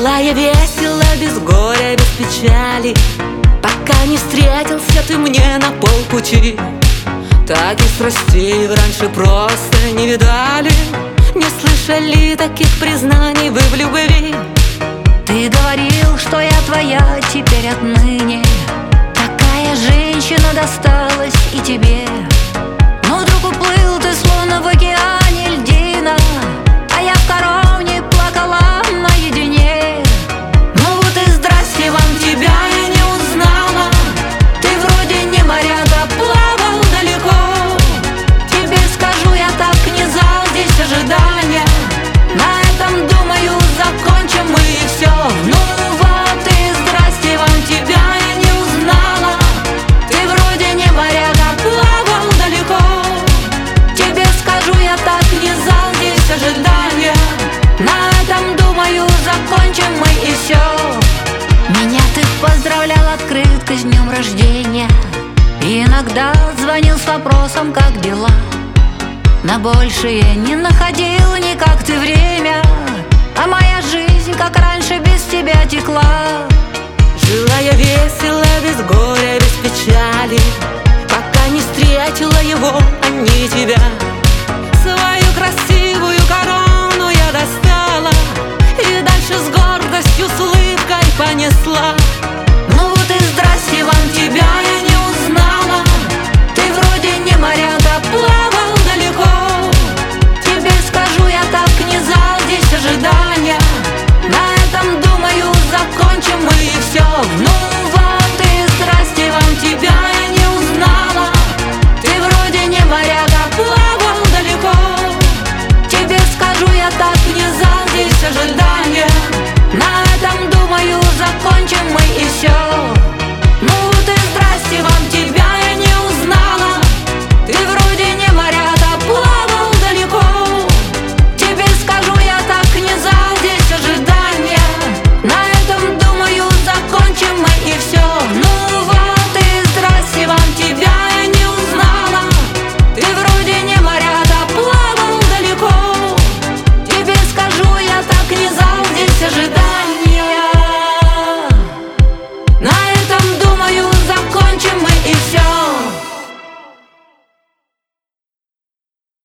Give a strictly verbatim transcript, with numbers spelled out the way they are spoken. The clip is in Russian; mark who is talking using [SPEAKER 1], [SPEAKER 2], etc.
[SPEAKER 1] Жила я весело, без горя, без печали, пока не встретился ты мне на полпути. Таких страстей вы раньше просто не видали, не слышали таких признаний вы в любви.
[SPEAKER 2] Ты говорил, что я твоя теперь отныне, такая женщина досталась и тебе. Но вдруг уплыл ты, словно в океане льдина, а я в коровне плакала наедине.
[SPEAKER 1] Ну вот и здрасте вам, тебя я не узнала. Ты вроде не моряк, а плавал далеко. Тебе скажу, я так не зал, здесь ожидания. На этом, думаю, закончим мы и все. Ну вот и здрасте вам, тебя я не узнала. Ты вроде не моряк, а плавал далеко. Тебе скажу, я так не зал, здесь ожидания. На этом, думаю, закончим мы и все.
[SPEAKER 2] Меня ты поздравлял открыткой с днем рождения, и иногда звонил с вопросом, как дела. На большее не находил никак ты время, а моя жизнь, как раньше, без тебя текла.
[SPEAKER 1] Жила я весело, без горя, без печали, пока не встретила его, а не тебя. Свою красивую корону я достала и дальше с гордостью, с улыбкой понесла. Ну вот и здрасте вам, тебя я не узнала. Ты вроде не моряк, а плавал далеко. Тебе скажу, я так не зал, здесь ожидания. На этом, думаю, закончим мы и все. Ну вот и здрасте вам, тебя я не узнала. Ты вроде не моряк,